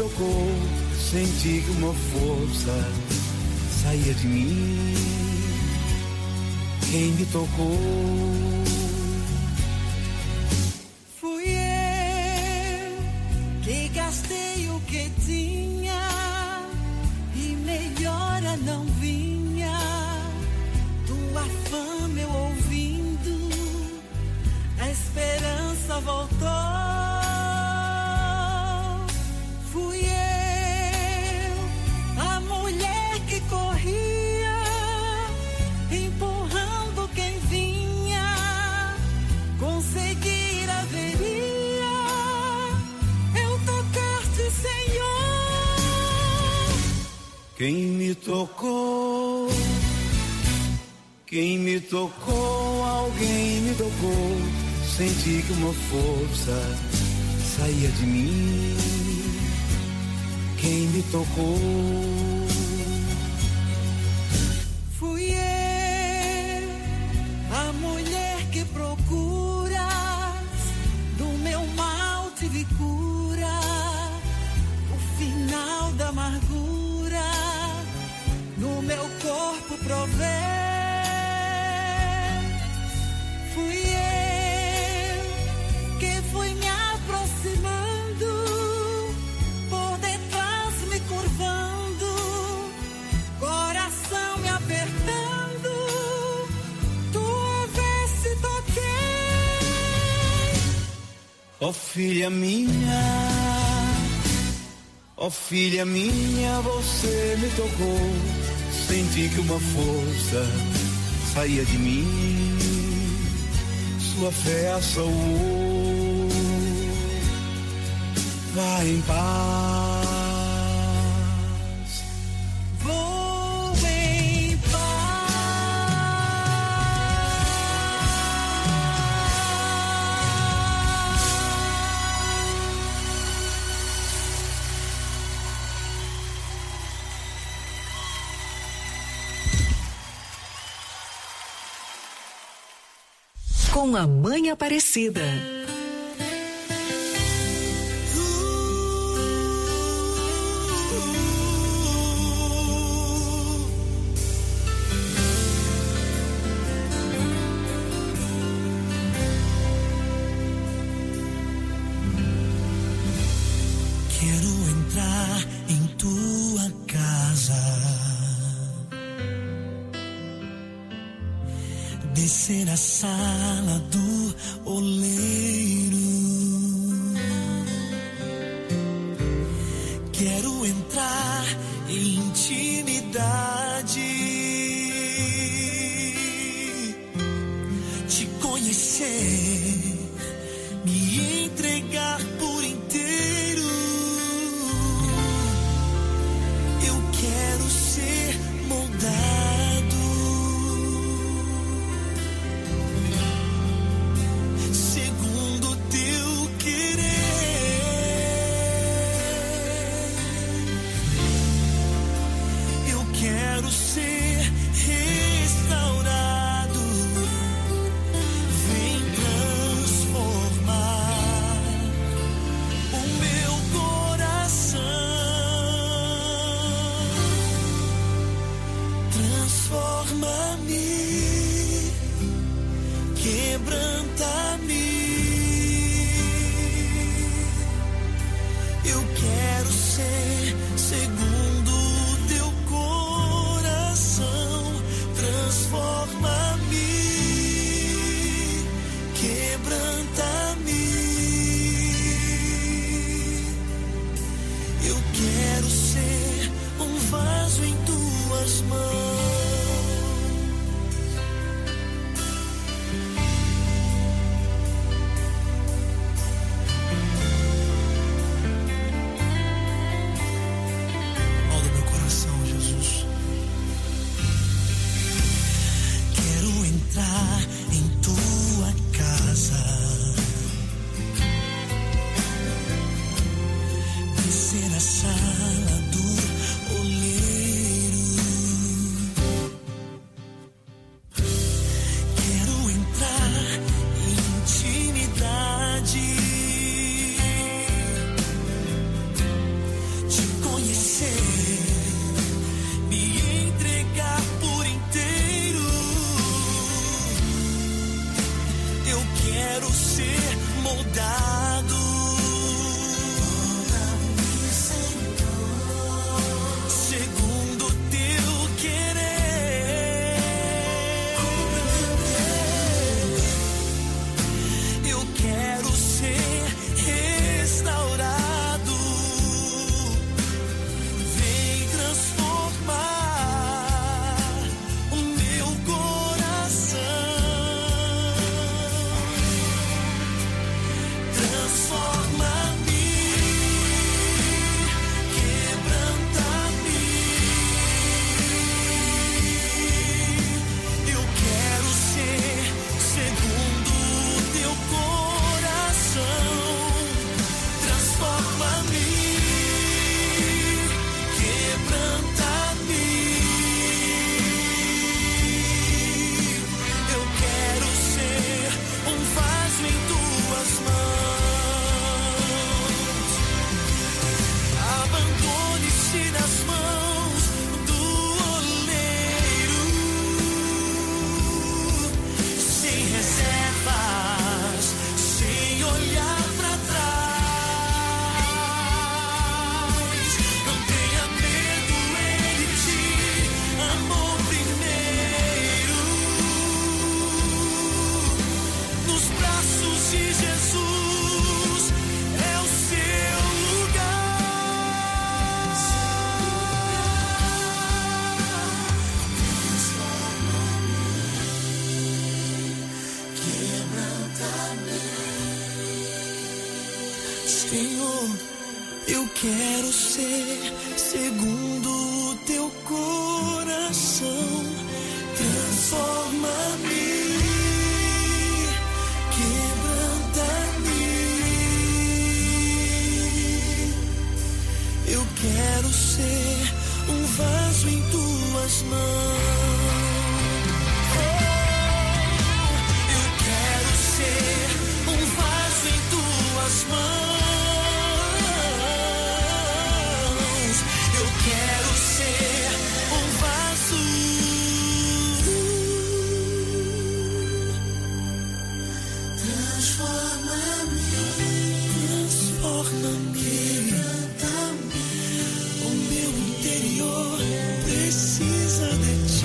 tocou, senti que uma força saía de mim. Quem me tocou fui eu que gastei o que tinha e melhora não vinha. Tua fama eu ouvindo, a esperança voltou. Fui eu, a mulher que corria, empurrando quem vinha, conseguir haveria, eu tocar-te, Senhor. Quem me tocou, quem me tocou, alguém me tocou, senti que uma força saía de mim. Quem me tocou fui eu, a mulher que procuras, do meu mal tive cura, o final da amargura, no meu corpo provei. Fui eu que fui me aproximando, por detrás me curvando, coração me apertando, tua veste toquei. Ó filha minha, você me tocou, senti que uma força saía de mim, sua fé a salvou, vá em paz. Vou em Com a Mãe Aparecida. Quero entrar em tua casa, descer a sala do oleiro. Quero entrar em intimidade, te conhecer, me entregar por inteiro. Eu quero ser moldado segundo teu querer. Eu quero ser restaurado. Vem transformar o meu coração. Transforma-me, quebranta-me. Eu quero ser segundo o teu coração. Transforma-me, quebranta-me. Eu quero ser um vaso em tuas mãos. Molda meu coração, Jesus. Quero entrar em tua casa, descer a sala do oleiro. Quero entrar em intimidade, Eu quero ser segundo o teu coração. Transforma-me, quebranta-me. Eu quero ser um vaso em tuas mãos. Eu quero ser um vaso em tuas mãos. Eu quero ser um vaso. Transforma-me, quebranta-me. O meu interior precisa de ti.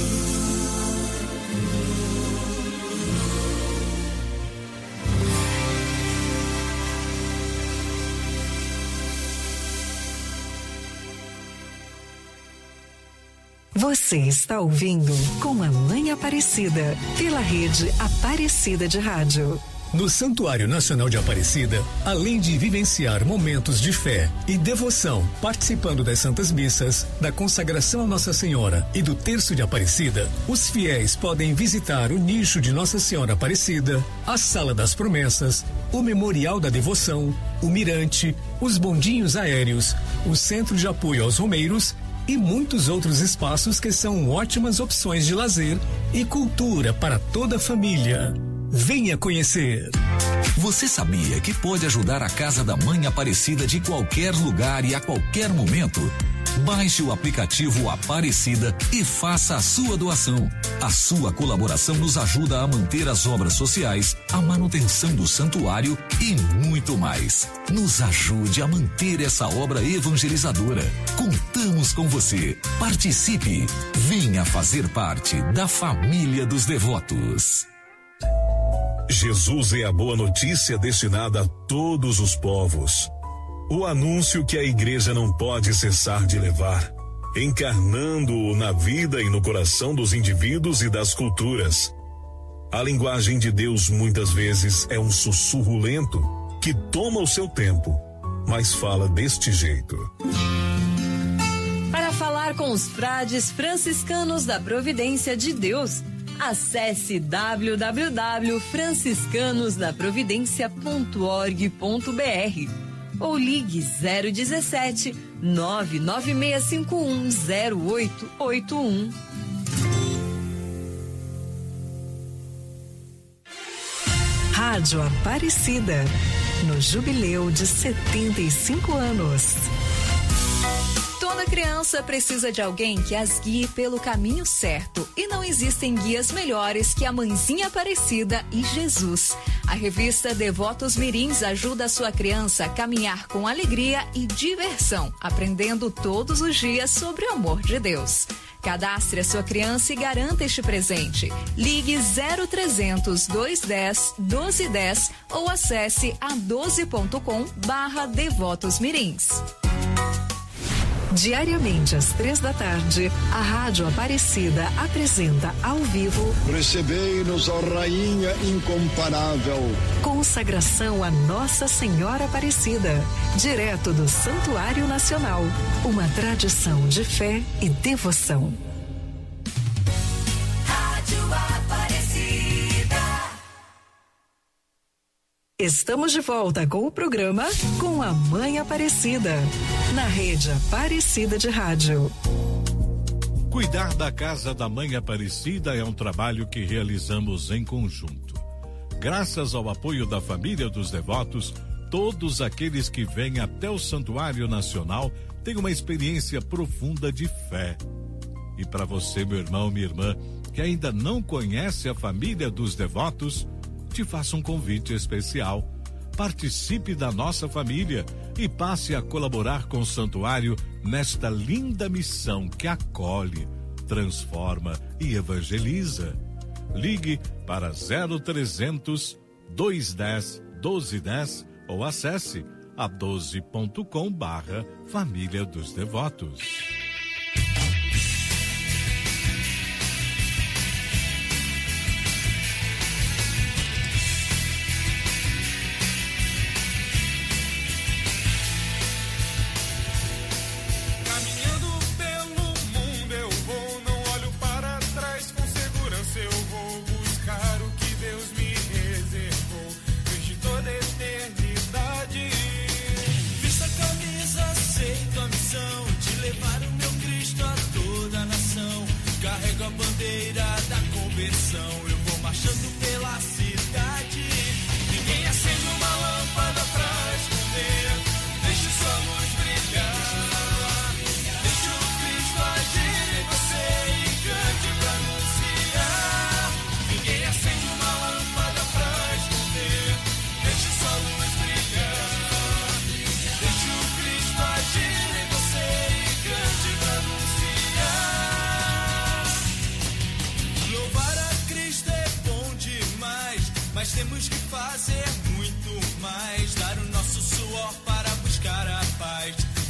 Você está ouvindo Com a Mãe Aparecida, pela rede Aparecida de Rádio. No Santuário Nacional de Aparecida, além de vivenciar momentos de fé e devoção, participando das Santas Missas, da consagração a Nossa Senhora e do Terço de Aparecida, os fiéis podem visitar o nicho de Nossa Senhora Aparecida, a Sala das Promessas, o Memorial da Devoção, o Mirante, os bondinhos aéreos, o Centro de Apoio aos Romeiros e muitos outros espaços que são ótimas opções de lazer e cultura para toda a família. Venha conhecer. Você sabia que pode ajudar a Casa da Mãe Aparecida de qualquer lugar e a qualquer momento? Baixe o aplicativo Aparecida e faça a sua doação. A sua colaboração nos ajuda a manter as obras sociais, a manutenção do santuário e muito mais. Nos ajude a manter essa obra evangelizadora. Contamos com você. Participe. Venha fazer parte da família dos devotos. Jesus é a boa notícia destinada a todos os povos. O anúncio que a igreja não pode cessar de levar, encarnando-o na vida e no coração dos indivíduos e das culturas. A linguagem de Deus muitas vezes é um sussurro lento que toma o seu tempo, mas fala deste jeito. Para falar com os frades franciscanos da Providência de Deus, acesse www.franciscanosdaprovidencia.org.br ou ligue 017 996510881. Rádio Aparecida, no jubileu de 75 anos. Toda criança precisa de alguém que as guie pelo caminho certo, e não existem guias melhores que a Mãezinha Aparecida e Jesus. A revista Devotos Mirins ajuda a sua criança a caminhar com alegria e diversão, aprendendo todos os dias sobre o amor de Deus. Cadastre a sua criança e garanta este presente. Ligue 0300 210 1210 ou acesse a12.com/devotosmirins. Diariamente às 15h, a Rádio Aparecida apresenta ao vivo Recebei-nos, ó Rainha incomparável. Consagração a Nossa Senhora Aparecida, direto do Santuário Nacional. Uma tradição de fé e devoção. Rádio Aparecida. Estamos de volta com o programa Com a Mãe Aparecida, na rede Aparecida de Rádio. Cuidar da Casa da Mãe Aparecida é um trabalho que realizamos em conjunto. Graças ao apoio da família dos devotos, todos aqueles que vêm até o Santuário Nacional têm uma experiência profunda de fé. E para você, meu irmão, minha irmã, que ainda não conhece a família dos devotos, te faço um convite especial. Participe da nossa família e passe a colaborar com o santuário nesta linda missão que acolhe, transforma e evangeliza. Ligue para 0300 210 1210 ou acesse a12.com/família dos devotos.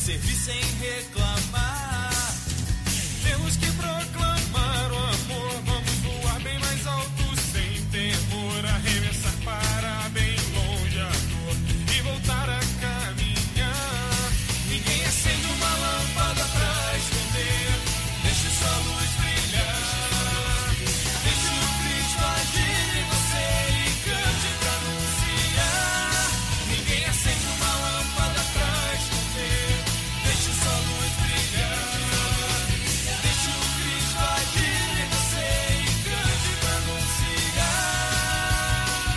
servir sem reclamar. Temos que proclamar o amor, vamos voar bem mais alto sem temor, arremessar para bem longe a dor e voltar a caminhar. Ninguém acende uma lâmpada pra esconder, deixe só a luz brilhar. Deixe o Cristo agir em você e cante pra anunciar. Ninguém acende uma lâmpada pra esconder, deixe só a luz brilhar. Deixe o Cristo agir em você e cante pra anunciar.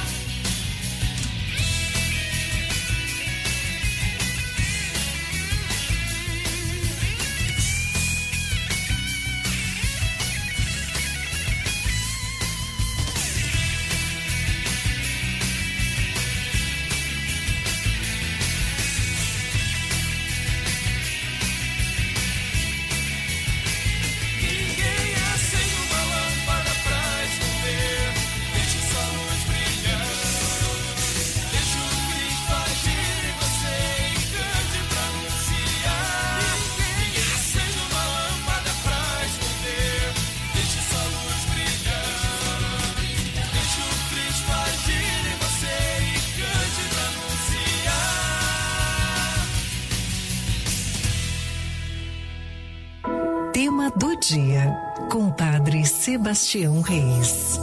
Ninguém acende uma lâmpada pra esconder, deixe só a luz brilhar. Deixe o Cristo agir em você e cante pra anunciar. Ninguém acende uma lâmpada pra esconder, deixe só a luz brilhar. Deixe o Cristo agir em você e cante pra anunciar. Tema do dia, com o Padre Sebastião Reis.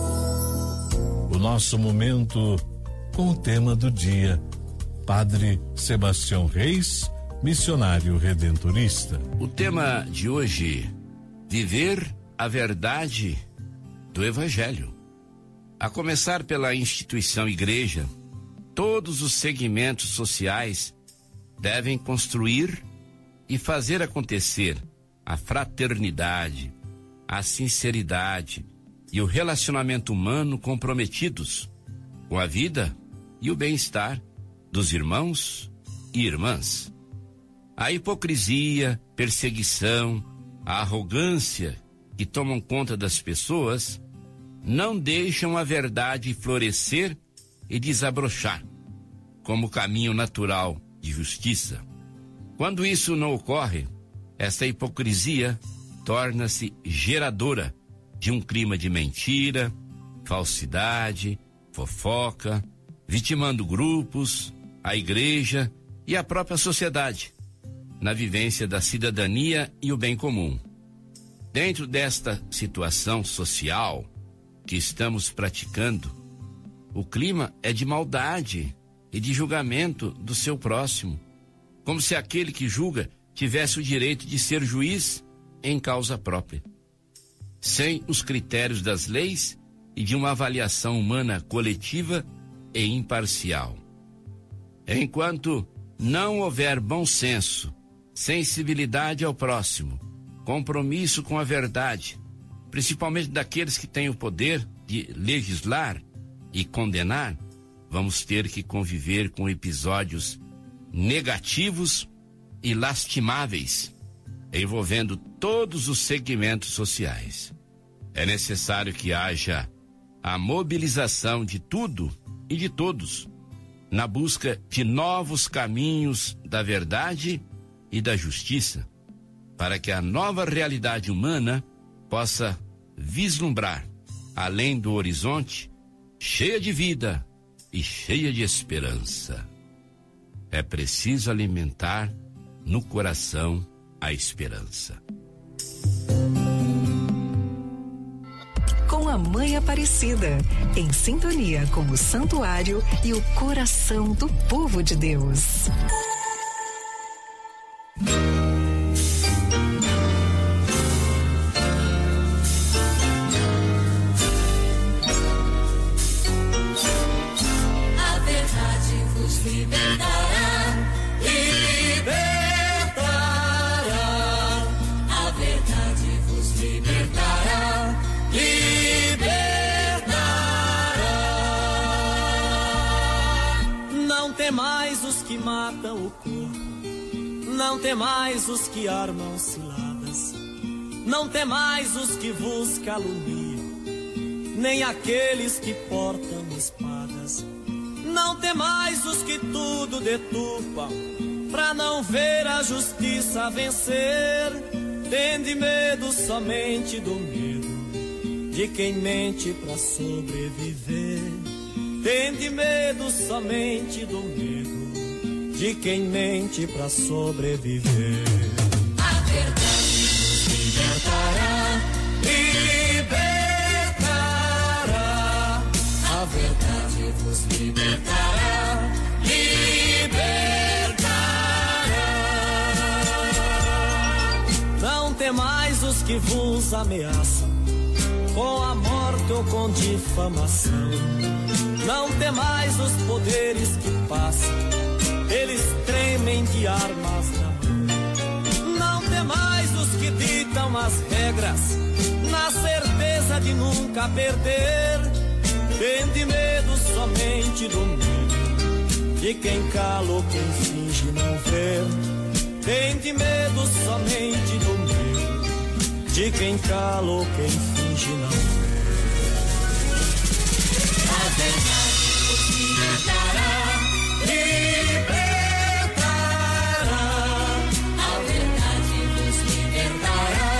O nosso momento com o tema do dia. Padre Sebastião Reis, missionário redentorista. O tema de hoje: viver a verdade do Evangelho. A começar pela instituição igreja, todos os segmentos sociais devem construir e fazer acontecer a fraternidade, a sinceridade e o relacionamento humano comprometidos com a vida e o bem-estar dos irmãos e irmãs. A hipocrisia, perseguição, a arrogância que tomam conta das pessoas não deixam a verdade florescer e desabrochar como caminho natural de justiça. Quando isso não ocorre, essa hipocrisia torna-se geradora de um clima de mentira, falsidade, fofoca, vitimando grupos, a igreja e a própria sociedade, na vivência da cidadania e o bem comum. Dentro desta situação social que estamos praticando, o clima é de maldade e de julgamento do seu próximo, como se aquele que julga tivesse o direito de ser juiz em causa própria, sem os critérios das leis e de uma avaliação humana coletiva e imparcial. Enquanto não houver bom senso, sensibilidade ao próximo, compromisso com a verdade, principalmente daqueles que têm o poder de legislar e condenar, vamos ter que conviver com episódios negativos e lastimáveis, envolvendo todos os segmentos sociais. É necessário que haja a mobilização de tudo e de todos na busca de novos caminhos da verdade e da justiça, para que a nova realidade humana possa vislumbrar além do horizonte, cheia de vida e cheia de esperança. É preciso alimentar no coração a esperança. Com a Mãe Aparecida, em sintonia com o santuário e o coração do povo de Deus. A verdade vos libertará, libertará. A verdade vos libertará, libertará. Não temais os que matam o corpo, não temais os que armam ciladas, não temais os que vos caluniam, nem aqueles que portam espadas. Não temais os que tudo deturpam, pra não ver a justiça vencer. Tende medo somente do medo de quem mente pra sobreviver. Tende medo somente do medo de quem mente pra sobreviver. A verdade nos libertará, libertará. A verdade vos libertará, libertará. Não temais os que vos ameaçam com a morte ou com difamação. Não temais os poderes que passam, eles tremem de armas na mão. Não temais os que ditam as regras, na certeza de nunca perder. Tende medo somente do medo de quem cala ou quem finge não ver. Tende medo somente do medo de quem cala ou quem finge não ver. A verdade vos libertará, libertará. a verdade vos libertará,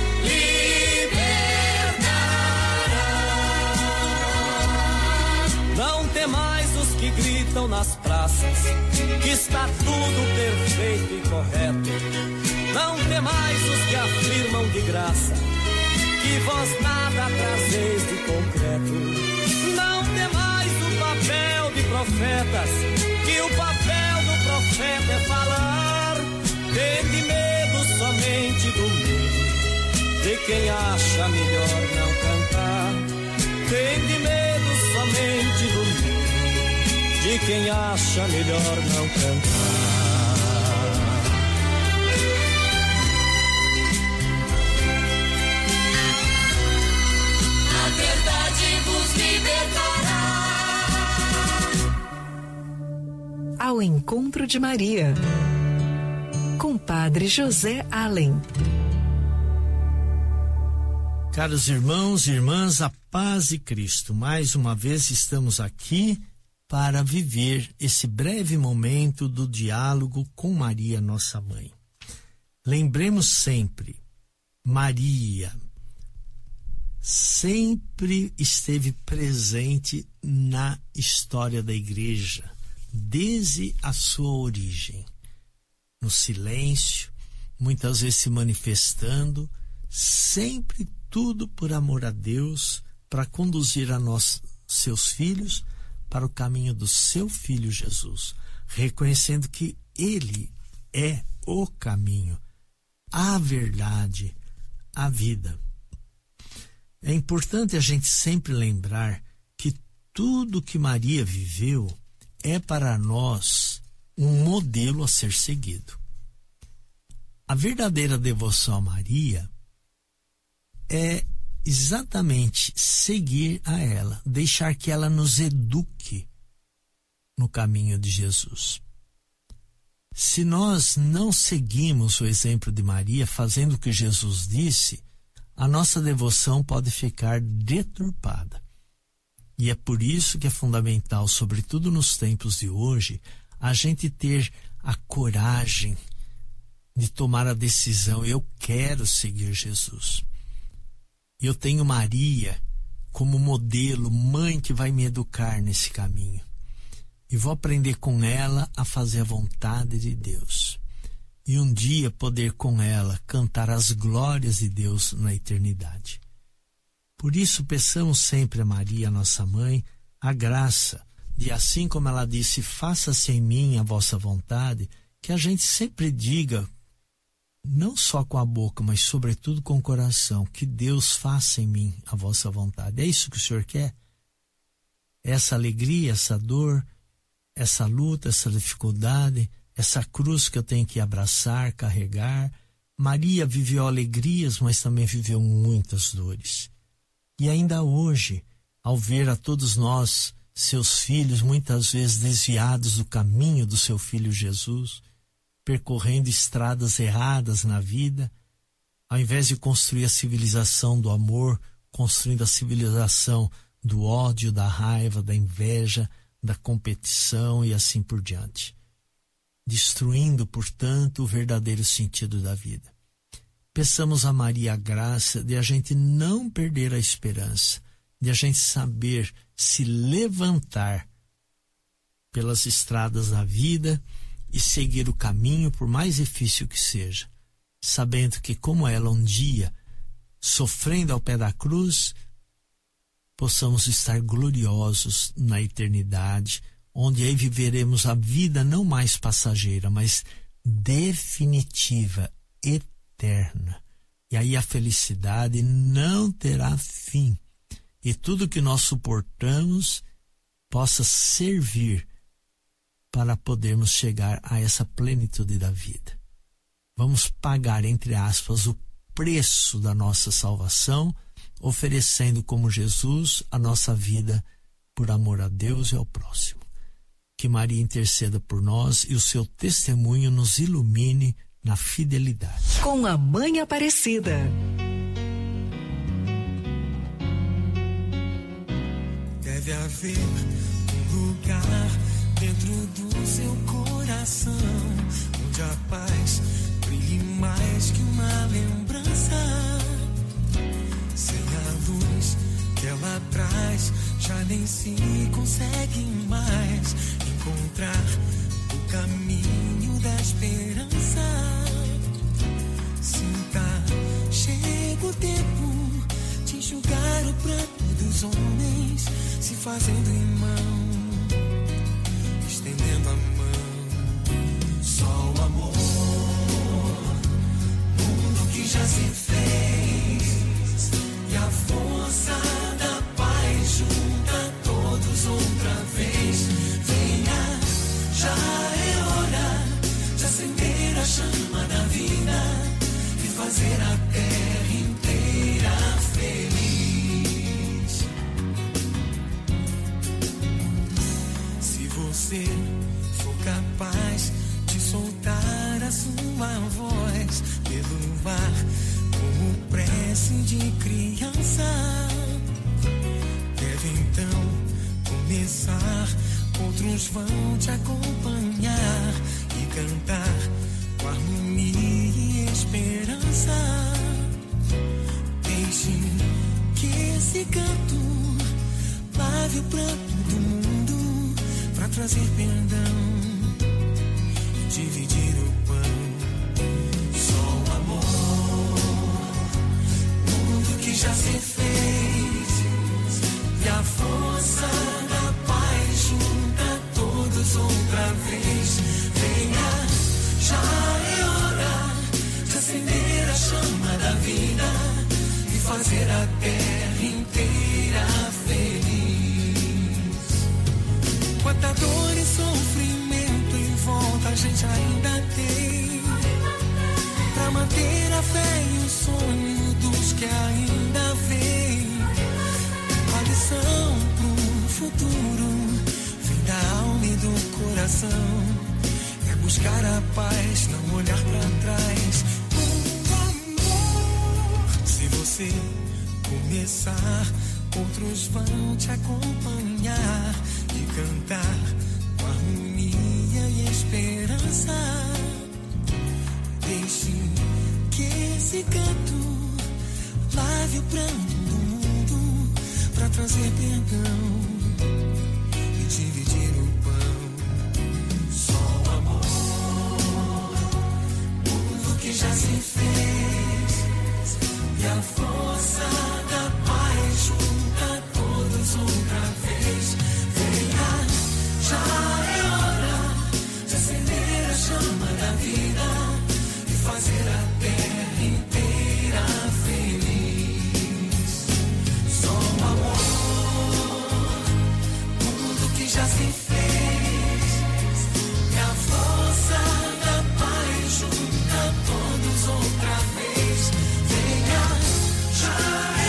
libertará. Não temais os que gritam nas praças que está tudo perfeito e correto. Não temais os que afirmam de graça que vós nada trazeis de concreto. Não temais o papel de profetas, que o papel do profeta é falar. Tende medo somente do medo de quem acha melhor não cantar. Tende medo somente do medo de quem acha melhor não cantar. A verdade vos libertará. Ao encontro de Maria, com Padre José Allen. Caros irmãos e irmãs, a paz de Cristo. Mais uma vez estamos aqui para viver esse breve momento do diálogo com Maria, nossa mãe. Lembremos sempre, Maria sempre esteve presente na história da igreja, desde a sua origem. No silêncio, muitas vezes se manifestando, sempre tudo por amor a Deus, para conduzir a nós, seus filhos, para o caminho do seu Filho Jesus, reconhecendo que Ele é o caminho, a verdade, a vida. É importante a gente sempre lembrar que tudo que Maria viveu é para nós um modelo a ser seguido. A verdadeira devoção a Maria é exatamente seguir a ela, deixar que ela nos eduque no caminho de Jesus. Se nós não seguimos o exemplo de Maria, fazendo o que Jesus disse, a nossa devoção pode ficar deturpada. E é por isso que é fundamental, sobretudo nos tempos de hoje, a gente ter a coragem de tomar a decisão: eu quero seguir Jesus. Eu tenho Maria como modelo, mãe que vai me educar nesse caminho. E vou aprender com ela a fazer a vontade de Deus. E um dia poder com ela cantar as glórias de Deus na eternidade. Por isso peçamos sempre a Maria, nossa mãe, a graça de, assim como ela disse, faça-se em mim a vossa vontade, que a gente sempre diga, não só com a boca, mas sobretudo com o coração, que Deus faça em mim a vossa vontade. É isso que o Senhor quer? Essa alegria, essa dor, essa luta, essa dificuldade, essa cruz que eu tenho que abraçar, carregar. Maria viveu alegrias, mas também viveu muitas dores. E ainda hoje, ao ver a todos nós, seus filhos, muitas vezes desviados do caminho do seu Filho Jesus, percorrendo estradas erradas na vida, ao invés de construir a civilização do amor, construindo a civilização do ódio, da raiva, da inveja, da competição e assim por diante. destruindo, portanto, o verdadeiro sentido da vida. Peçamos a Maria a graça de a gente não perder a esperança, de a gente saber se levantar pelas estradas da vida e seguir o caminho, por mais difícil que seja, sabendo que, como ela um dia, sofrendo ao pé da cruz, possamos estar gloriosos na eternidade, onde aí viveremos a vida não mais passageira, mas definitiva, eterna. E aí a felicidade não terá fim. E tudo que nós suportamos possa servir para podermos chegar a essa plenitude da vida. Vamos pagar, entre aspas, o preço da nossa salvação, oferecendo como Jesus a nossa vida por amor a Deus e ao próximo. Que Maria interceda por nós e o seu testemunho nos ilumine na fidelidade. Com a Mãe Aparecida. Deve haver um lugar dentro do seu coração, onde a paz brilhe mais que uma lembrança. Sem a luz que ela traz, já nem se consegue mais encontrar o caminho da esperança. Sinta, chega o tempo de enxugar o pranto dos homens, se fazendo irmão, estendendo a mão. Só o amor, mundo que já se fez, e a força da paz junta todos outra vez. Venha, já é hora de acender a chama da vida e fazer a terra inteira feliz. Se você for capaz de soltar a sua voz pelo ar, como prece de criança, deve então começar. Outros vão te acompanhar e cantar com harmonia e esperança. Deixe que esse canto lave o pranto do mundo pra trazer perdão e dividir o pão. Só o amor, mundo que já se fez, e a força da paz junta todos outra vez. Venha, já é hora de acender a chama da vida e fazer a terra inteira feliz. Quanta dor e sofrimento em volta a gente ainda tem, pra manter a fé e o sonho dos que ainda vêm. A lição pro futuro vem da alma e do coração, é buscar a paz, não olhar pra trás. Se você começar, outros vão te acompanhar e cantar com harmonia e esperança. Deixe que esse canto lave o pranto do mundo pra trazer perdão e dividir o pão. Só o amor, mundo que já se fez, e a força da paz junta todos outra vez. Venha, já é hora de acender a chama da vida e fazer a terra inteira feliz. Só o amor, mundo que já se fez, e a força da paz junta todos outra vez. Venha, já é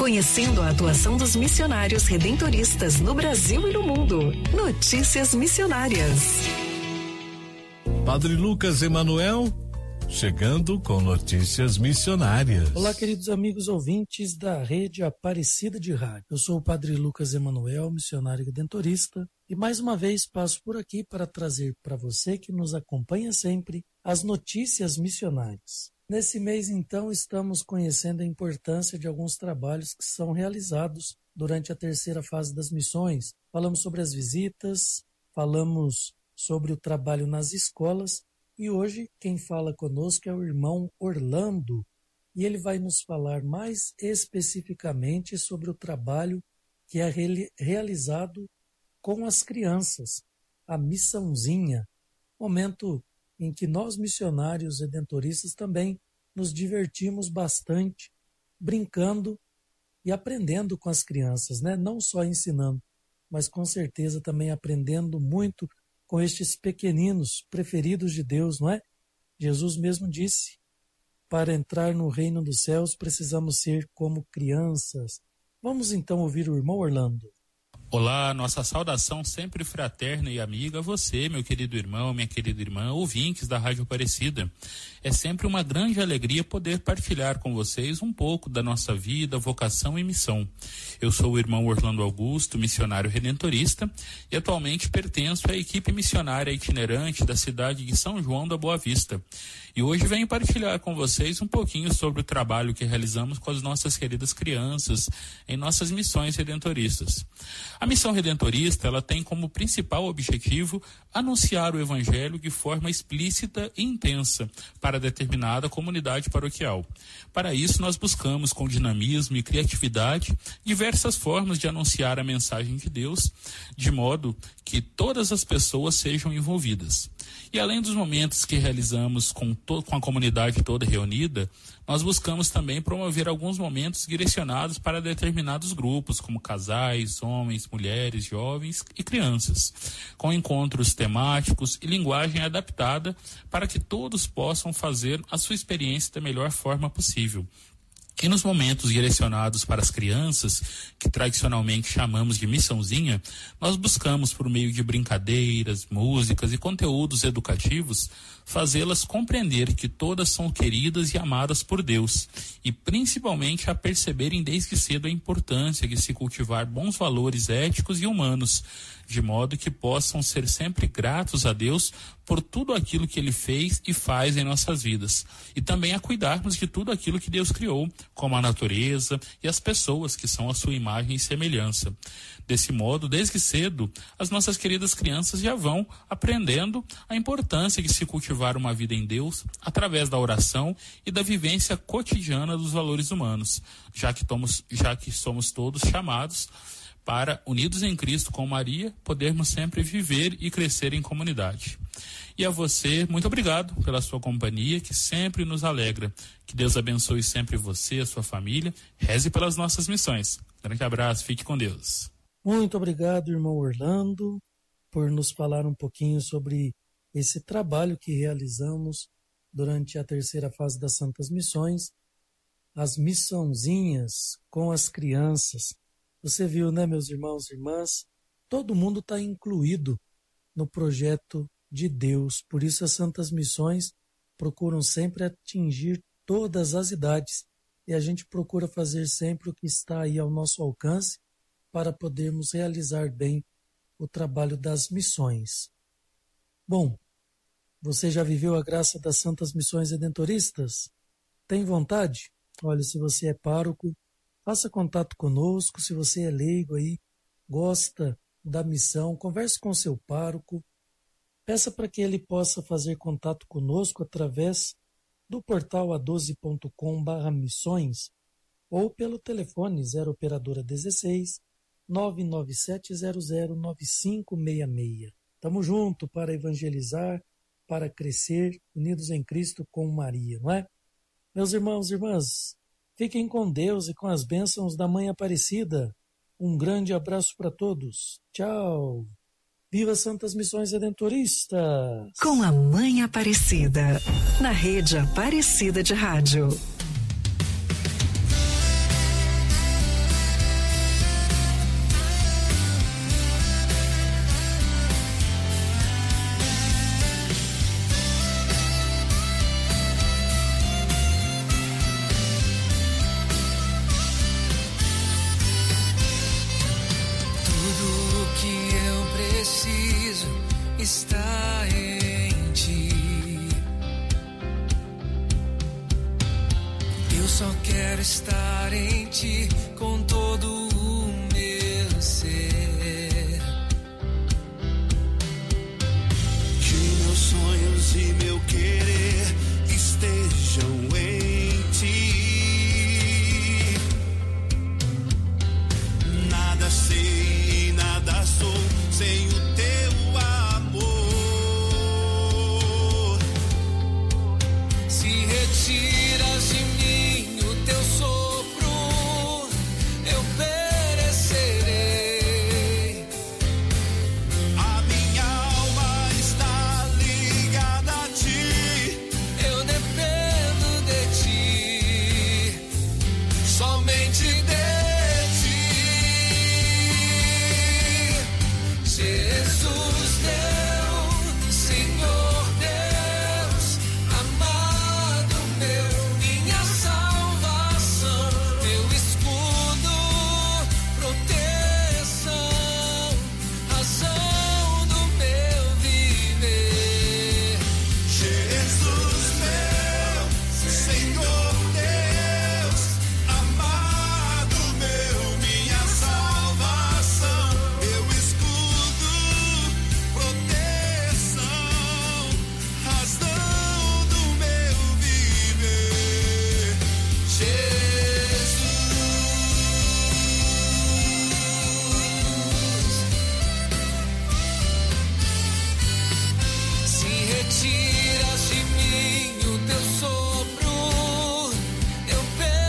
conhecendo a atuação dos missionários redentoristas no Brasil e no mundo. Notícias Missionárias. Padre Lucas Emanuel, chegando com notícias missionárias. Olá, queridos amigos ouvintes da Rede Aparecida de Rádio. Eu sou o Padre Lucas Emanuel, missionário redentorista, e mais uma vez passo por aqui para trazer para você que nos acompanha sempre as notícias missionárias. Nesse mês, então, estamos conhecendo a importância de alguns trabalhos que são realizados durante a terceira fase das missões. Falamos sobre as visitas, falamos sobre o trabalho nas escolas, e hoje quem fala conosco é o irmão Orlando, e ele vai nos falar mais especificamente sobre o trabalho que é realizado com as crianças, a missãozinha, momento em que nós missionários redentoristas também nos divertimos bastante, brincando e aprendendo com as crianças, né? Não só ensinando, mas com certeza também aprendendo muito com estes pequeninos preferidos de Deus, não é? Jesus mesmo disse, para entrar no reino dos céus precisamos ser como crianças. Vamos então ouvir o irmão Orlando. Olá, nossa saudação sempre fraterna e amiga a você, meu querido irmão, minha querida irmã, ouvintes da Rádio Aparecida. É sempre uma grande alegria poder partilhar com vocês um pouco da nossa vida, vocação e missão. Eu sou o irmão Orlando Augusto, missionário redentorista, e atualmente pertenço à equipe missionária itinerante da cidade de São João da Boa Vista. E hoje venho partilhar com vocês um pouquinho sobre o trabalho que realizamos com as nossas queridas crianças em nossas missões redentoristas. A missão redentorista, ela tem como principal objetivo anunciar o evangelho de forma explícita e intensa para determinada comunidade paroquial. Para isso, nós buscamos com dinamismo e criatividade diversas formas de anunciar a mensagem de Deus, de modo que todas as pessoas sejam envolvidas. E além dos momentos que realizamos com a comunidade toda reunida, nós buscamos também promover alguns momentos direcionados para determinados grupos, como casais, homens, mulheres, jovens e crianças, com encontros temáticos e linguagem adaptada para que todos possam fazer a sua experiência da melhor forma possível. E nos momentos direcionados para as crianças, que tradicionalmente chamamos de missãozinha, nós buscamos, por meio de brincadeiras, músicas e conteúdos educativos, fazê-las compreender que todas são queridas e amadas por Deus, e principalmente a perceberem desde cedo a importância de se cultivar bons valores éticos e humanos, de modo que possam ser sempre gratos a Deus por tudo aquilo que Ele fez e faz em nossas vidas, e também a cuidarmos de tudo aquilo que Deus criou, como a natureza e as pessoas que são a sua imagem e semelhança. Desse modo, desde cedo, as nossas queridas crianças já vão aprendendo a importância de se cultivar uma vida em Deus através da oração e da vivência cotidiana dos valores humanos, já que somos todos chamados para, unidos em Cristo com Maria, podermos sempre viver e crescer em comunidade. E a você, muito obrigado pela sua companhia, que sempre nos alegra. Que Deus abençoe sempre você, a sua família. Reze pelas nossas missões. Grande abraço, fique com Deus. Muito obrigado, irmão Orlando, por nos falar um pouquinho sobre esse trabalho que realizamos durante a terceira fase das Santas Missões, as missãozinhas com as crianças. Você viu, né, meus irmãos e irmãs? Todo mundo está incluído no projeto de Deus. Por isso as Santas Missões procuram sempre atingir todas as idades. E a gente procura fazer sempre o que está aí ao nosso alcance para podermos realizar bem o trabalho das missões. Bom, você já viveu a graça das Santas Missões Redentoristas? Tem vontade? Olha, se você é pároco, faça contato conosco. Se você é leigo aí, gosta da missão, converse com seu pároco, peça para que ele possa fazer contato conosco através do portal a12.com/missões ou pelo telefone 0 operadora 16 997009566. Tamo junto para evangelizar, para crescer, unidos em Cristo com Maria, não é? Meus irmãos e irmãs, fiquem com Deus e com as bênçãos da Mãe Aparecida. Um grande abraço para todos. Tchau. Viva Santas Missões Redentoristas! Com a Mãe Aparecida, na Rede Aparecida de Rádio. Só quero estar em ti com todo o meu ser. Que meus sonhos e meu querer estejam em ti. Nada sei e nada sou sem o teu amor. Se retiras de mim o teu sopro, eu perecerei. A minha alma está ligada a ti. Eu dependo de ti, somente de ti. Jesus, Deus, Senhor Deus, amado meu, minha salvação, meu escudo, proteção, razão do meu viver. Jesus meu, Senhor Deus, amado meu, minha salvação, meu escudo, proteção, razão do meu viver. Se retiras de mim o teu sopro, eu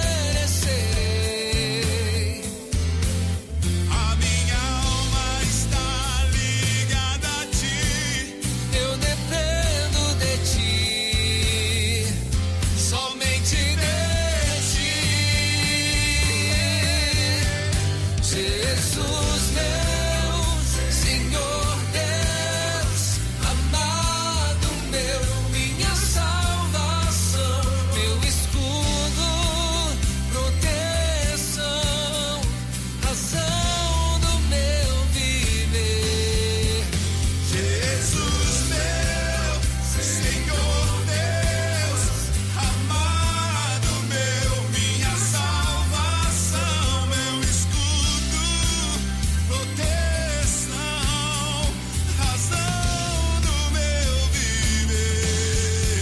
perecerei. A minha alma está ligada a ti. Eu dependo de ti, somente de ti. Jesus, Deus, Senhor Deus, amado meu, minha salvação, meu escudo, proteção, razão do meu viver. Jesus meu, Senhor Deus, amado meu, minha salvação, meu escudo, proteção, razão do meu viver.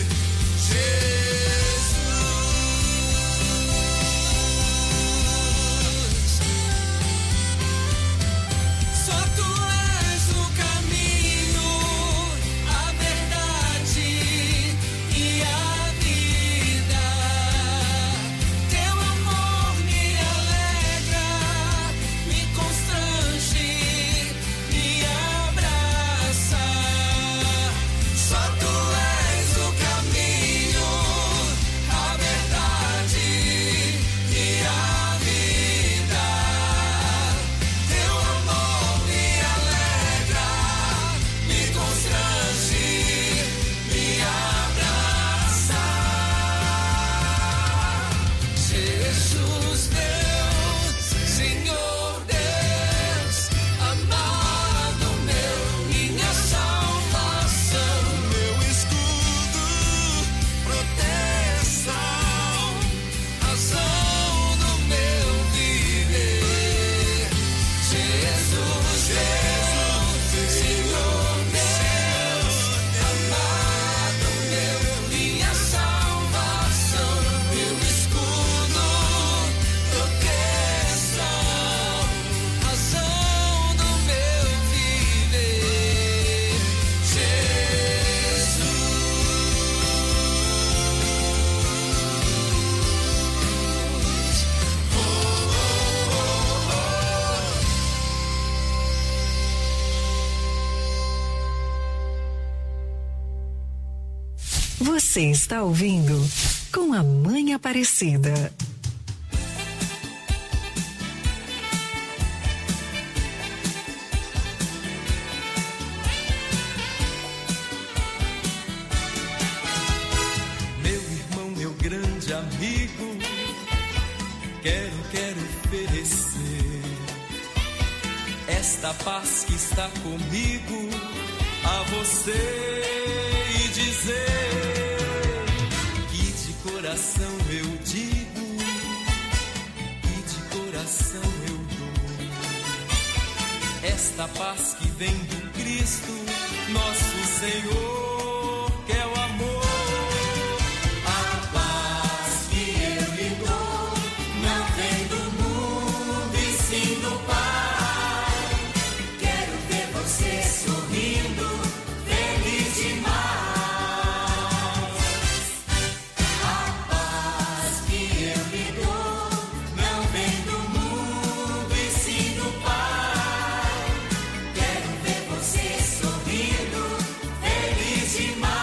Só tu és o caminho, a verdade e a vida. Teu amor me alegra, me constrange, me abraça. Só tu és o caminho, a verdade e a vida. Teu amor me alegra, me constrange, me abraça. Jesus, Deus, Senhor Deus, amado meu, minha salvação, Meu escudo, proteção, razão do meu viver. Jesus, Deus, Senhor Deus, amado meu, minha salvação, meu escudo, proteção, razão do meu viver. Você está ouvindo com a Mãe Aparecida. Meu irmão, meu grande amigo, quero oferecer esta paz que está comigo a você e dizer que de coração eu digo esta paz que vem do Cristo, nosso Senhor, que é o amor. A paz que eu lhe dou não vem do mundo e sim do Pai. Quero ver você sorrindo, feliz demais. A paz que eu lhe dou não vem do mundo e sim do Pai. Quero ver você sorrindo, feliz demais.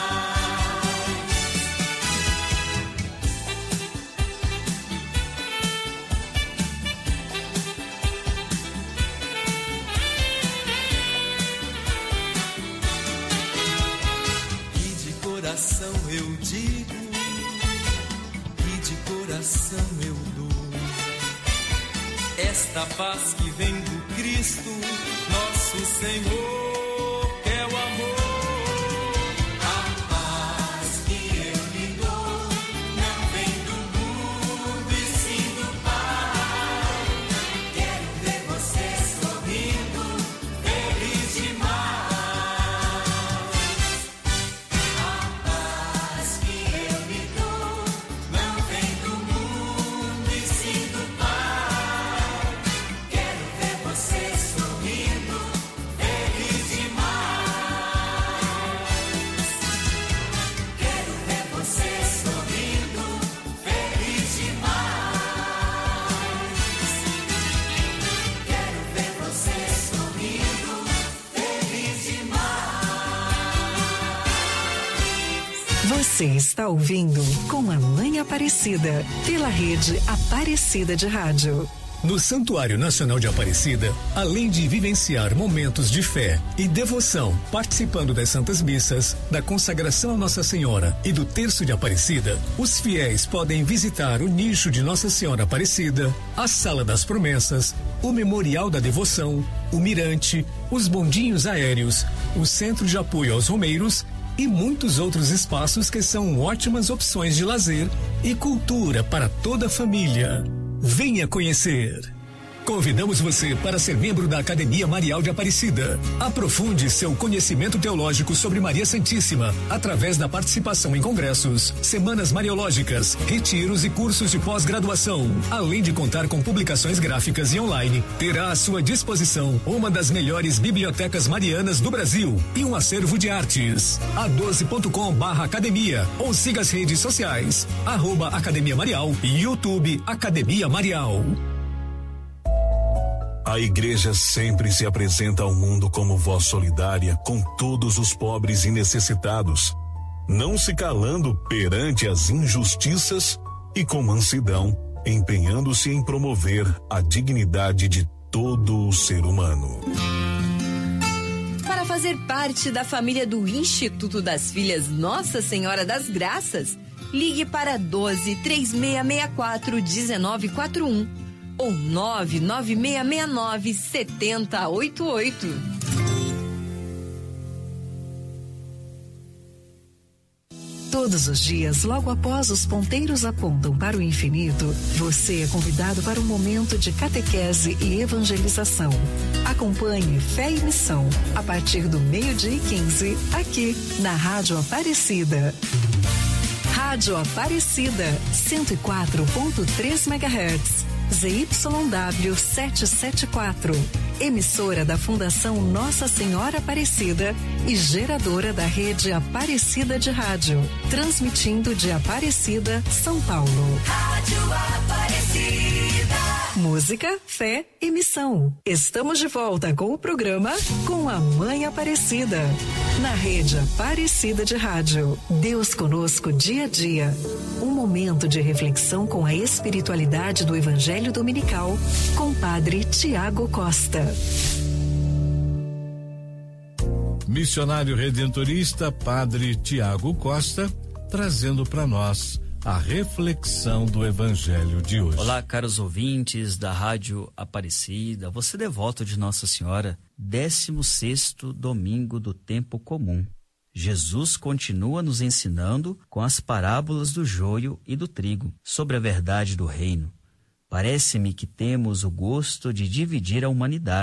E de coração eu digo, e de coração eu dou, esta paz que vem do Cristo, nosso Senhor, que é o amor. A paz que eu lhe dou não vem do mundo e sim do Pai. Quero ver você sorrindo, feliz demais. A paz que eu lhe dou não vem do mundo e sim do Pai. Quero ver você sorrindo, feliz demais. Quero ver você sorrindo, feliz demais. Quero ver você sorrindo, feliz demais. Você está ouvindo Com a Mãe Aparecida, pela rede Aparecida de Rádio. No Santuário Nacional de Aparecida, além de vivenciar momentos de fé e devoção, participando das Santas Missas, da consagração a Nossa Senhora e do Terço de Aparecida, os fiéis podem visitar o nicho de Nossa Senhora Aparecida, a Sala das Promessas, o Memorial da Devoção, o Mirante, os bondinhos aéreos, o Centro de Apoio aos Romeiros e muitos outros espaços que são ótimas opções de lazer e cultura para toda a família. Venha conhecer! Convidamos você para ser membro da Academia Marial de Aparecida. Aprofunde seu conhecimento teológico sobre Maria Santíssima através da participação em congressos, semanas mariológicas, retiros e cursos de pós-graduação. Além de contar com publicações gráficas e online, terá à sua disposição uma das melhores bibliotecas marianas do Brasil e um acervo de artes. a12.com/academia ou siga as redes sociais @Academia Marial e YouTube Academia Marial. A igreja sempre se apresenta ao mundo como voz solidária com todos os pobres e necessitados, não se calando perante as injustiças e com mansidão, empenhando-se em promover a dignidade de todo o ser humano. Para fazer parte da família do Instituto das Filhas Nossa Senhora das Graças, ligue para 12 3664 1941 ou 99669 7088. Todos os dias, logo após os ponteiros apontam para o infinito, você é convidado para um momento de catequese e evangelização. Acompanhe Fé e Missão, a partir do 12:15, aqui na Rádio Aparecida. Rádio Aparecida, 104.3 MHz. ZYW 774, emissora da Fundação Nossa Senhora Aparecida e geradora da rede Aparecida de Rádio, transmitindo de Aparecida, São Paulo. Rádio Aparecida. Música, fé e missão. Estamos de volta com o programa Com a Mãe Aparecida, na rede Aparecida de Rádio. Deus conosco dia a dia. Um momento de reflexão com a espiritualidade do Evangelho Dominical, com Padre Tiago Costa. Missionário redentorista Padre Tiago Costa, trazendo para nós a reflexão do Evangelho de hoje. Olá, caros ouvintes da Rádio Aparecida, você devoto de Nossa Senhora, 16º domingo do tempo comum. Jesus continua nos ensinando com as parábolas do joio e do trigo sobre a verdade do reino. Parece-me que temos o gosto de dividir a humanidade.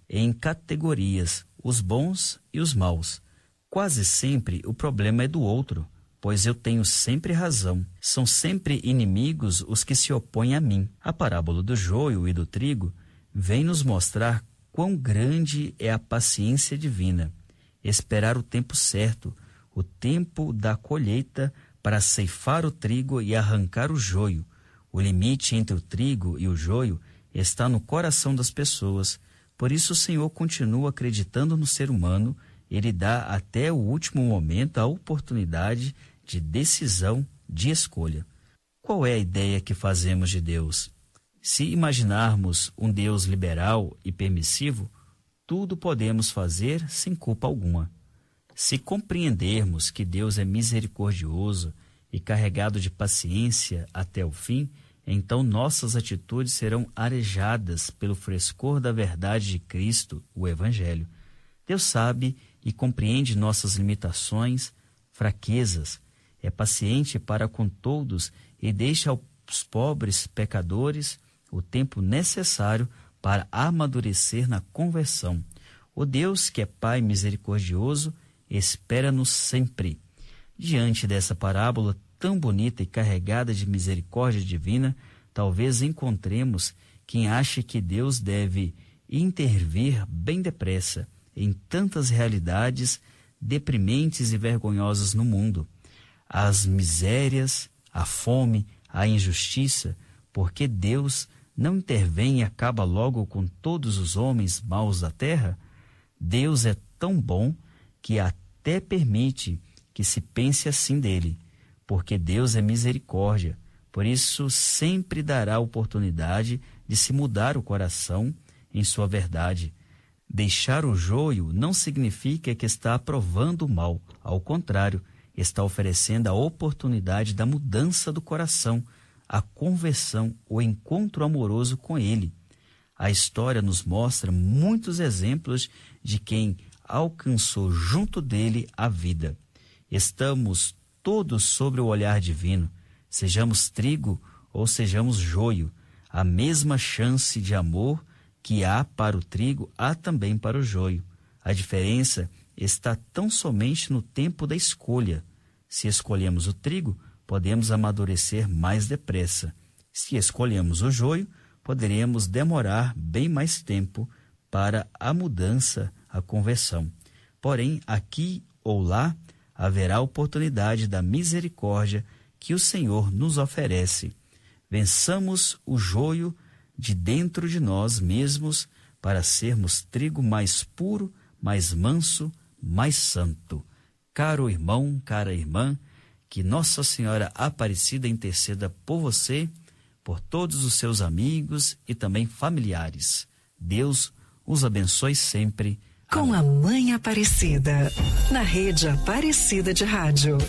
em categorias, os bons e os maus. Quase sempre o problema é do outro, pois eu tenho sempre razão. São sempre inimigos os que se opõem a mim. A parábola do joio e do trigo vem nos mostrar quão grande é a paciência divina. Esperar o tempo certo, o tempo da colheita, para ceifar o trigo e arrancar o joio. O limite entre o trigo e o joio está no coração das pessoas. Por isso o Senhor continua acreditando no ser humano. Ele dá até o último momento a oportunidade de decisão, de escolha. Qual é a ideia que fazemos de Deus? Se imaginarmos um Deus liberal e permissivo, tudo podemos fazer sem culpa alguma. Se compreendermos que Deus é misericordioso e carregado de paciência até o fim, então nossas atitudes serão arejadas pelo frescor da verdade de Cristo, o Evangelho. Deus sabe e compreende nossas limitações, fraquezas, é paciente para com todos e deixa aos pobres pecadores o tempo necessário para amadurecer na conversão. O Deus que é Pai misericordioso espera-nos sempre. Diante dessa parábola tão bonita e carregada de misericórdia divina, talvez encontremos quem ache que Deus deve intervir bem depressa em tantas realidades deprimentes e vergonhosas no mundo. As misérias, a fome, a injustiça, porque Deus não intervém e acaba logo com todos os homens maus da terra? Deus é tão bom que até permite que se pense assim dele, porque Deus é misericórdia. Por isso sempre dará oportunidade de se mudar o coração em sua verdade. Deixar o joio não significa que está aprovando o mal. Ao contrário, está oferecendo a oportunidade da mudança do coração, a conversão, o encontro amoroso com Ele. A história nos mostra muitos exemplos de quem alcançou junto dele a vida. Estamos todos sobre o olhar divino, sejamos trigo ou sejamos joio. A mesma chance de amor que há para o trigo, há também para o joio. A diferença está tão somente no tempo da escolha. Se escolhemos o trigo, podemos amadurecer mais depressa. Se escolhemos o joio, poderemos demorar bem mais tempo para a mudança, a conversão. Porém, aqui ou lá, haverá oportunidade da misericórdia que o Senhor nos oferece. Vençamos o joio de dentro de nós mesmos para sermos trigo mais puro, mais manso, mais santo. Caro irmão, cara irmã, que Nossa Senhora Aparecida interceda por você, por todos os seus amigos e também familiares. Deus os abençoe sempre. Com a Mãe Aparecida, na Rede Aparecida de Rádio.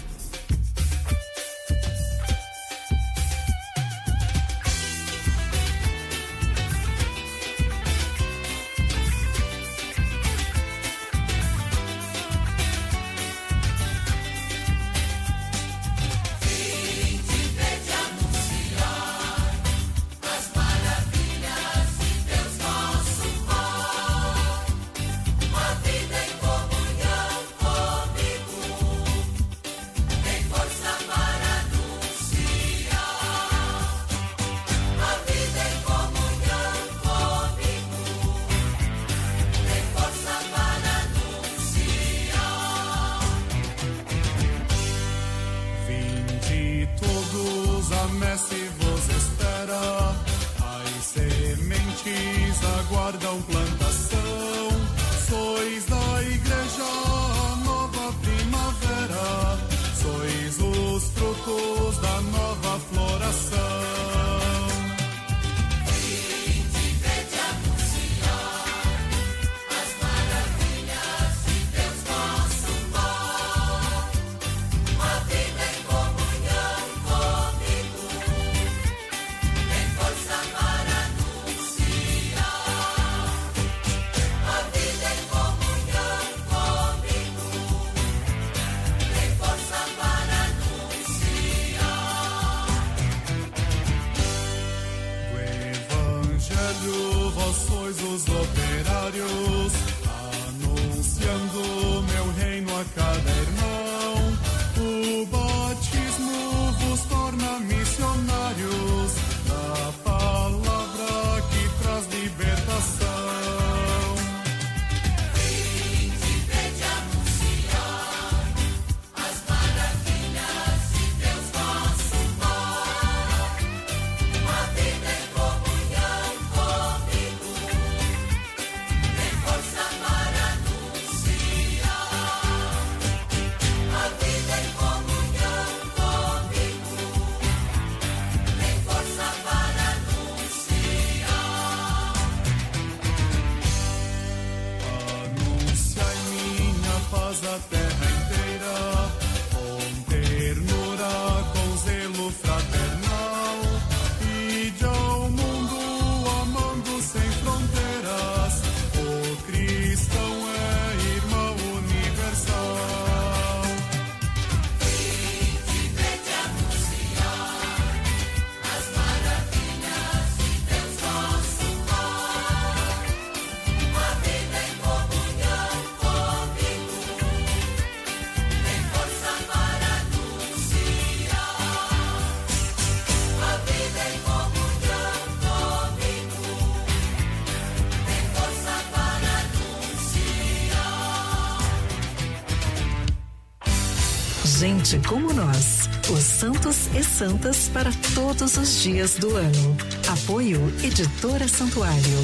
Gente como nós, os santos e santas para todos os dias do ano. Apoio Editora Santuário.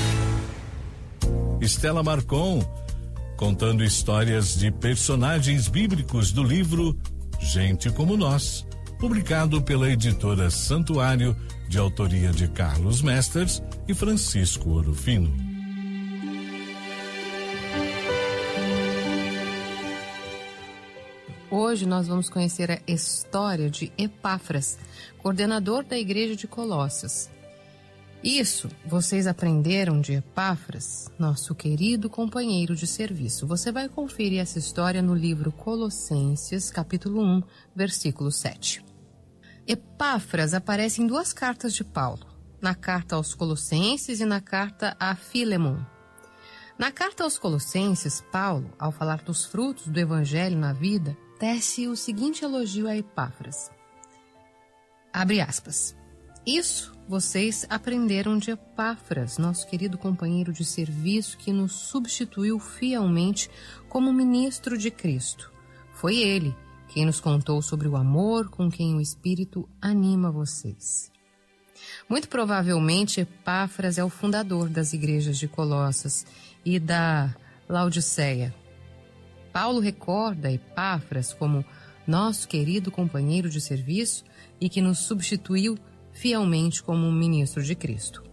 Estela Marcon, contando histórias de personagens bíblicos do livro Gente como Nós, publicado pela Editora Santuário, de autoria de Carlos Mesters e Francisco Orofino. Hoje nós vamos conhecer a história de Epáfras, coordenador da igreja de Colossos. Isso vocês aprenderam de Epáfras, nosso querido companheiro de serviço. Você vai conferir essa história no livro Colossenses, capítulo 1, versículo 7. Epáfras aparece em 2 cartas de Paulo, na carta aos Colossenses e na carta a Filemon. Na carta aos Colossenses, Paulo, ao falar dos frutos do evangelho na vida, tece o seguinte elogio a Epáfras. Abre aspas. Isso vocês aprenderam de Epáfras, nosso querido companheiro de serviço que nos substituiu fielmente como ministro de Cristo. Foi ele quem nos contou sobre o amor com quem o Espírito anima vocês. Muito provavelmente Epáfras é o fundador das igrejas de Colossos e da Laodiceia. Paulo recorda Epáfras como nosso querido companheiro de serviço e que nos substituiu fielmente como um ministro de Cristo.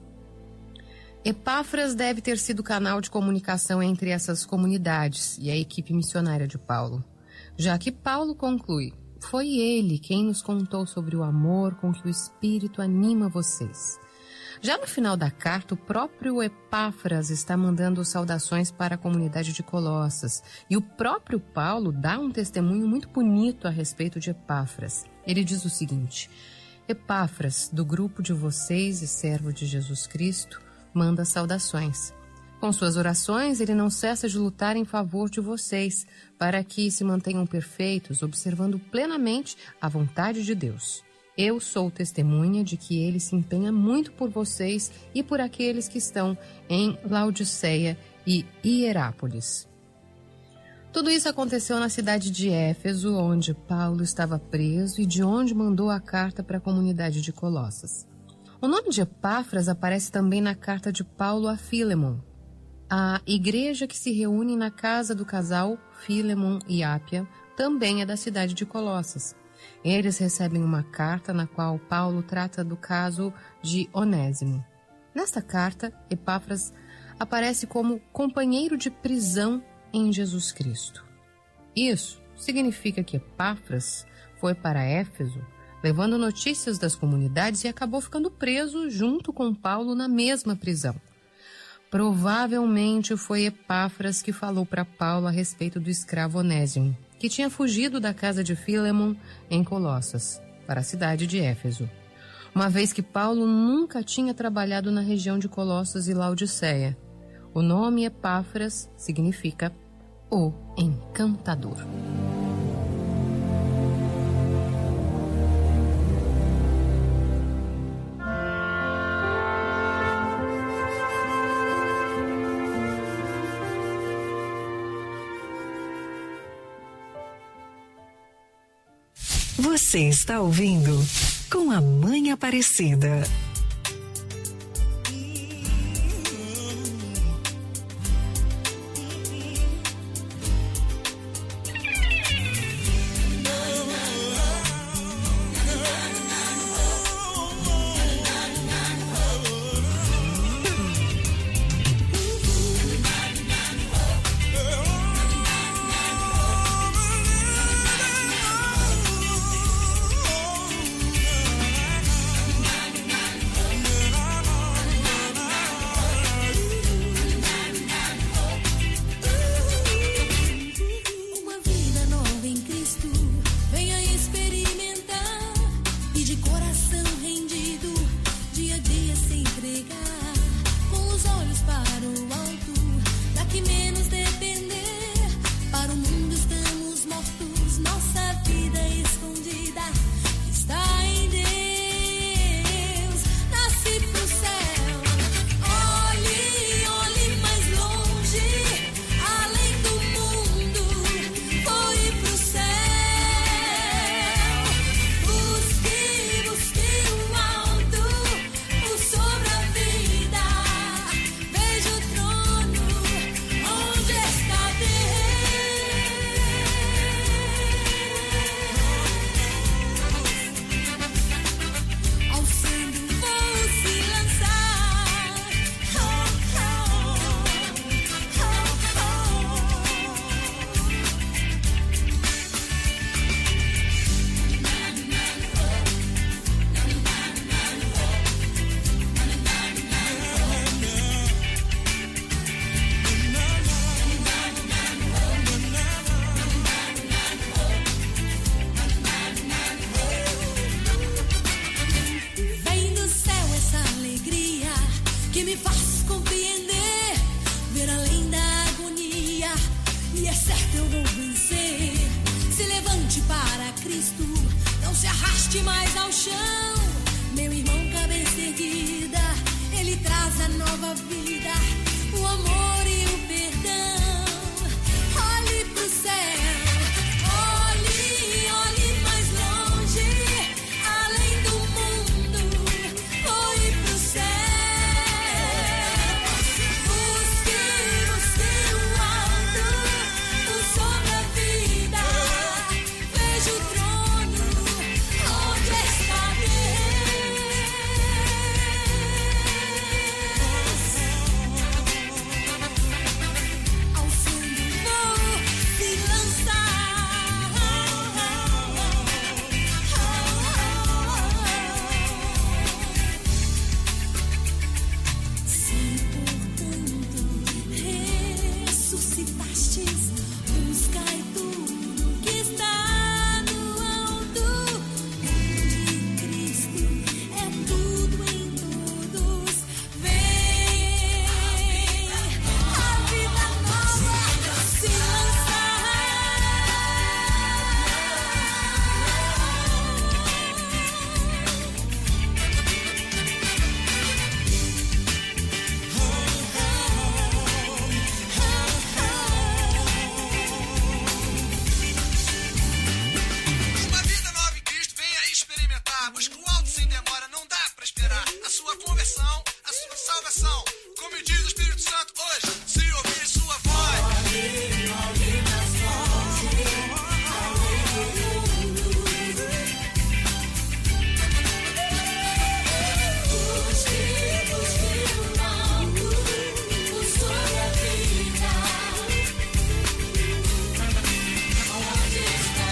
Epáfras deve ter sido canal de comunicação entre essas comunidades e a equipe missionária de Paulo, já que Paulo conclui, foi ele quem nos contou sobre o amor com que o Espírito anima vocês. Já no final da carta, o próprio Epáfras está mandando saudações para a comunidade de Colossos. E o próprio Paulo dá um testemunho muito bonito a respeito de Epáfras. Ele diz o seguinte: Epáfras, do grupo de vocês e servo de Jesus Cristo, manda saudações. Com suas orações, ele não cessa de lutar em favor de vocês, para que se mantenham perfeitos, observando plenamente a vontade de Deus. Eu sou testemunha de que ele se empenha muito por vocês e por aqueles que estão em Laodiceia e Hierápolis. Tudo isso aconteceu na cidade de Éfeso, onde Paulo estava preso e de onde mandou a carta para a comunidade de Colossos. O nome de Epáfras aparece também na carta de Paulo a Filemon. A igreja que se reúne na casa do casal Filemon e Ápia também é da cidade de Colossos. Eles recebem uma carta na qual Paulo trata do caso de Onésimo. Nesta carta, Epáfras aparece como companheiro de prisão em Jesus Cristo. Isso significa que Epáfras foi para Éfeso, levando notícias das comunidades e acabou ficando preso junto com Paulo na mesma prisão. Provavelmente foi Epáfras que falou para Paulo a respeito do escravo Onésimo, que tinha fugido da casa de Filemon em Colossos, para a cidade de Éfeso, uma vez que Paulo nunca tinha trabalhado na região de Colossos e Laodiceia. O nome Epáfras significa o encantador. Você está ouvindo Com a Mãe Aparecida. volte para Cristo, não se arraste mais ao chão. Meu irmão, cabeça erguida, Ele traz a nova vida, o amor e o perdão. Olhe pro céu, olhe mais longe, além do mundo, olhe pro céu. Busque o alto, o sobre a vida, veja o trono, onde está Deus. Ao fundo vou se lançar. Se portanto ressuscitastes, buscai tudo que está no alto, onde Cristo é tudo em todos. Vem a vida nova se lançar. Uma vida nova em Cristo, venha experimentar. Busca o alto sem demora, não dá pra esperar. A sua conversão, a sua salvação. Como diz o Espírito Santo hoje, se ouvir sua voz. Busque o alto, o sobre a vida, onde está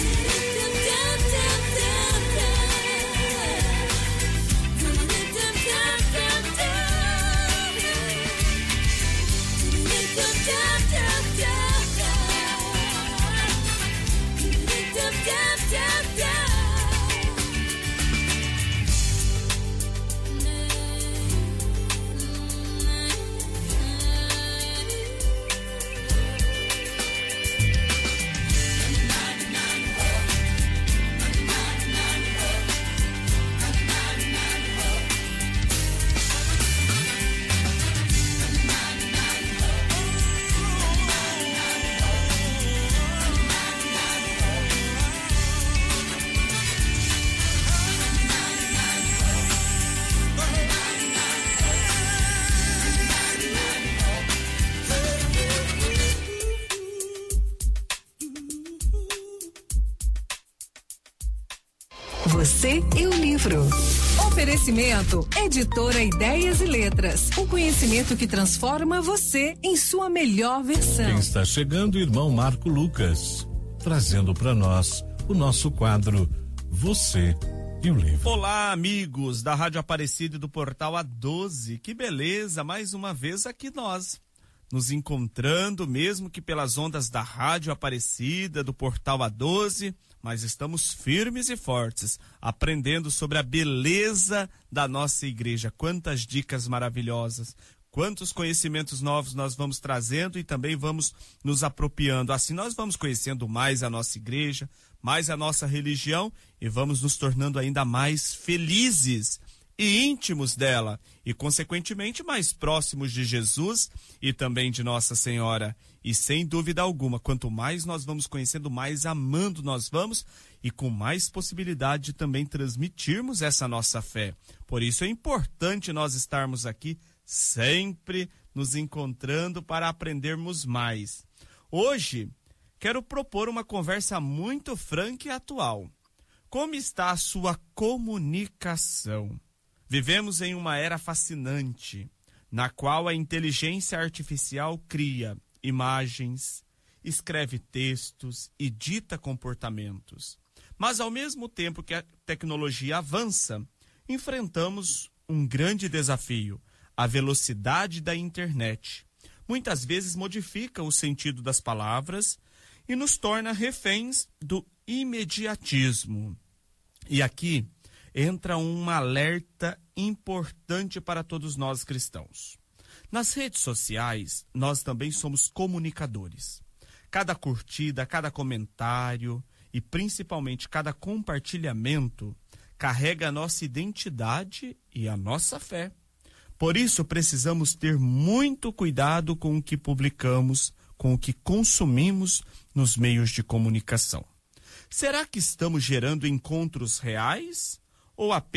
Você e o livro. Oferecimento Editora Ideias e Letras. O conhecimento que transforma você em sua melhor versão. Quem está chegando, irmão Marco Lucas, trazendo para nós o nosso quadro Você e o Livro. Olá, amigos da Rádio Aparecida e do Portal A12. Que beleza, mais uma vez aqui nós, nos encontrando, mesmo que pelas ondas da Rádio Aparecida, do Portal A12, mas estamos firmes e fortes, aprendendo sobre a beleza da nossa igreja. Quantas dicas maravilhosas, quantos conhecimentos novos nós vamos trazendo e também vamos nos apropriando. Assim nós vamos conhecendo mais a nossa igreja, mais a nossa religião e vamos nos tornando ainda mais felizes e íntimos dela e, consequentemente, mais próximos de Jesus e também de Nossa Senhora. E, sem dúvida alguma, quanto mais nós vamos conhecendo, mais amando nós vamos e com mais possibilidade de também transmitirmos essa nossa fé. Por isso é importante nós estarmos aqui sempre nos encontrando para aprendermos mais. Hoje, quero propor uma conversa muito franca e atual. Como está a sua comunicação? Vivemos em uma era fascinante, na qual a inteligência artificial cria imagens, escreve textos e dita comportamentos. Mas, ao mesmo tempo que a tecnologia avança, enfrentamos um grande desafio, a velocidade da internet. Muitas vezes modifica o sentido das palavras e nos torna reféns do imediatismo. E aqui entra um alerta importante para todos nós cristãos. Nas redes sociais, nós também somos comunicadores. Cada curtida, cada comentário e principalmente cada compartilhamento carrega a nossa identidade e a nossa fé. Por isso precisamos ter muito cuidado com o que publicamos, com o que consumimos nos meios de comunicação. Será que estamos gerando encontros reais ou apenas